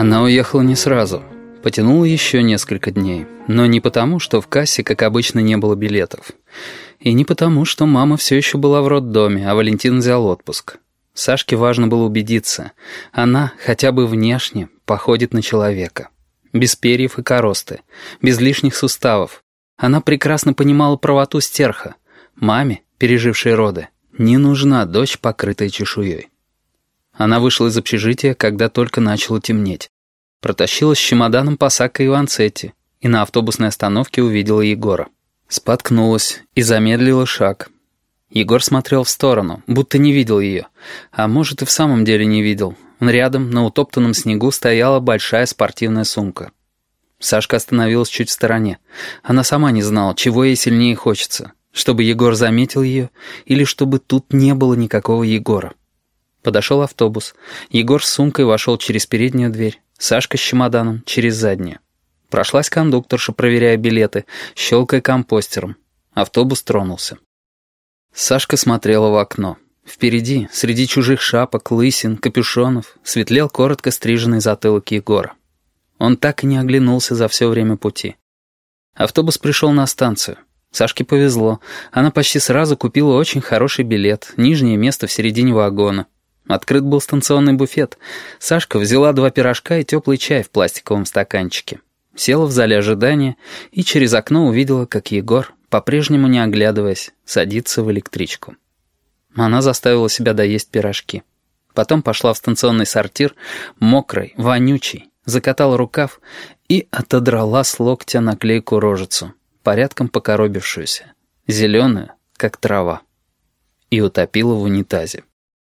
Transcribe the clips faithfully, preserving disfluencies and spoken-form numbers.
Она уехала не сразу. Потянула еще несколько дней. Но не потому, что в кассе, как обычно, не было билетов. И не потому, что мама все еще была в роддоме, а Валентин взял отпуск. Сашке важно было убедиться. Она, хотя бы внешне, походит на человека. Без перьев и коросты. Без лишних суставов. Она прекрасно понимала правоту стерха. Маме, пережившей роды, не нужна дочь, покрытая чешуей. Она вышла из общежития, когда только начало темнеть. Протащилась с чемоданом по Сакко и Ванцетти и на автобусной остановке увидела Егора. Споткнулась и замедлила шаг. Егор смотрел в сторону, будто не видел ее. А может, и в самом деле не видел. Рядом, на утоптанном снегу, стояла большая спортивная сумка. Сашка остановилась чуть в стороне. Она сама не знала, чего ей сильнее хочется. Чтобы Егор заметил ее, или чтобы тут не было никакого Егора. Подошел автобус. Егор с сумкой вошел через переднюю дверь. Сашка с чемоданом через заднюю. Прошлась кондукторша, проверяя билеты, щелкая компостером. Автобус тронулся. Сашка смотрела в окно. Впереди, среди чужих шапок, лысин, капюшонов, светлел коротко стриженный затылок Егора. Он так и не оглянулся за все время пути. Автобус пришел на станцию. Сашке повезло. Она почти сразу купила очень хороший билет, нижнее место в середине вагона. Открыт был станционный буфет. Сашка взяла два пирожка и теплый чай в пластиковом стаканчике. Села в зале ожидания и через окно увидела, как Егор, по-прежнему не оглядываясь, садится в электричку. Она заставила себя доесть пирожки. Потом пошла в станционный сортир, мокрый, вонючий, закатала рукав и отодрала с локтя наклейку-рожицу, порядком покоробившуюся, зеленую, как трава, и утопила в унитазе.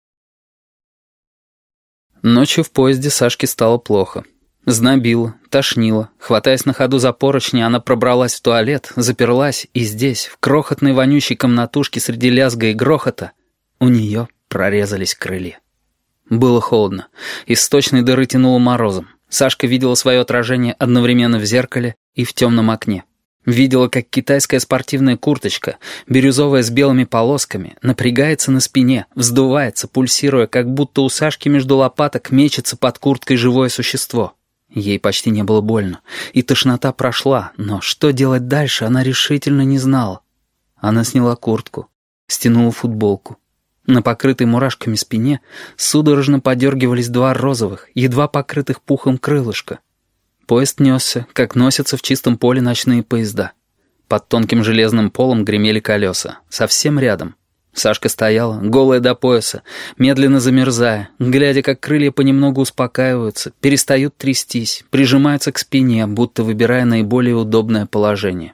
Ночью в поезде Сашке стало плохо. Знобило, тошнило. Хватаясь на ходу за поручни, она пробралась в туалет, заперлась, и здесь, в крохотной вонючей комнатушке среди лязга и грохота, у нее прорезались крылья. Было холодно. Из сточной дыры тянуло морозом. Сашка видела свое отражение одновременно в зеркале и в темном окне. Видела, как китайская спортивная курточка, бирюзовая с белыми полосками, напрягается на спине, вздувается, пульсируя, как будто у Сашки между лопаток мечется под курткой живое существо. Ей почти не было больно, и тошнота прошла, но что делать дальше, она решительно не знала. Она сняла куртку, стянула футболку. На покрытой мурашками спине судорожно подергивались два розовых, едва покрытых пухом крылышка. Поезд несся, как носятся в чистом поле ночные поезда. Под тонким железным полом гремели колеса, совсем рядом. Сашка стояла, голая до пояса, медленно замерзая, глядя, как крылья понемногу успокаиваются, перестают трястись, прижимаются к спине, будто выбирая наиболее удобное положение.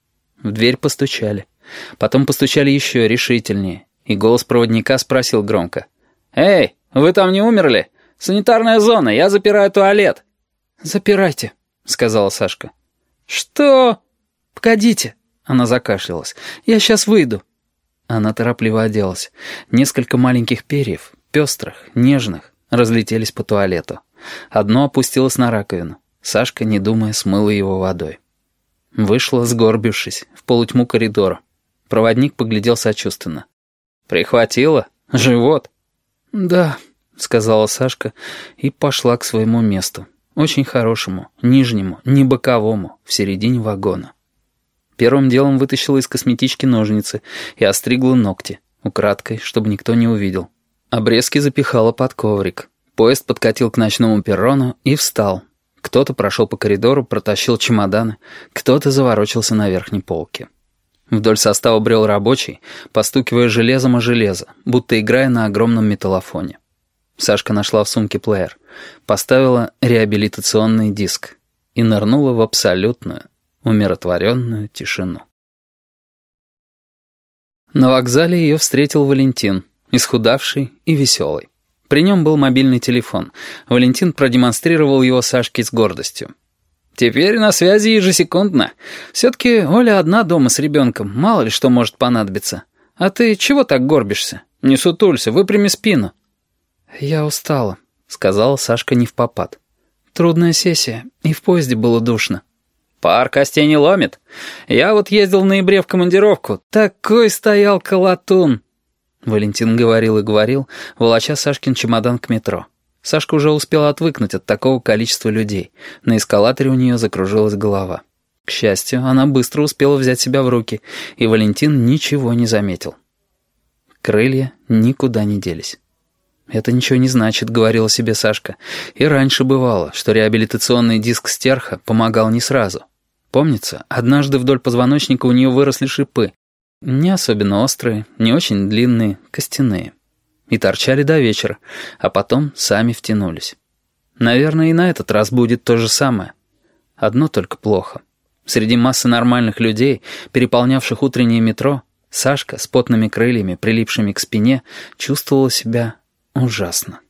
В дверь постучали. Потом постучали еще решительнее, и голос проводника спросил громко: «Эй, вы там не умерли? Санитарная зона, я запираю туалет». «Запирайте», — сказала Сашка. «Что?» «Погодите», — она закашлялась. «Я сейчас выйду». Она торопливо оделась. Несколько маленьких перьев, пестрых, нежных, разлетелись по туалету. Одно опустилось на раковину. Сашка, не думая, смыла его водой. Вышла, сгорбившись, в полутьму коридора. Проводник поглядел сочувственно. «Прихватило? Живот?» «Да», — сказала Сашка и пошла к своему месту. Очень хорошему, нижнему, не боковому, в середине вагона. Первым делом вытащила из косметички ножницы и остригла ногти, украдкой, чтобы никто не увидел. Обрезки запихала под коврик. Поезд подкатил к ночному перрону и встал. Кто-то прошел по коридору, протащил чемоданы, кто-то заворочился на верхней полке. Вдоль состава брел рабочий, постукивая железом о железо, будто играя на огромном металлофоне. Сашка нашла в сумке плеер, поставила реабилитационный диск и нырнула в абсолютную, умиротворенную тишину. На вокзале ее встретил Валентин, исхудавший и веселый. При нем был мобильный телефон. Валентин продемонстрировал его Сашке с гордостью. «Теперь на связи ежесекундно. Все-таки Оля одна дома с ребенком, мало ли что может понадобиться. А ты чего так горбишься? Не сутулься, выпрями спину». «Я устала», — сказала Сашка невпопад. «Трудная сессия, и в поезде было душно». «Пар костей не ломит. Я вот ездил в ноябре в командировку. Такой стоял колотун». Валентин говорил и говорил, волоча Сашкин чемодан к метро. Сашка уже успела отвыкнуть от такого количества людей. На эскалаторе у нее закружилась голова. К счастью, она быстро успела взять себя в руки, и Валентин ничего не заметил. Крылья никуда не делись. «Это ничего не значит», — говорила себе Сашка. И раньше бывало, что реабилитационный диск стерха помогал не сразу. Помнится, однажды вдоль позвоночника у нее выросли шипы. Не особенно острые, не очень длинные, костяные. И торчали до вечера, а потом сами втянулись. Наверное, и на этот раз будет то же самое. Одно только плохо. Среди массы нормальных людей, переполнявших утреннее метро, Сашка с потными крыльями, прилипшими к спине, чувствовала себя ужасно.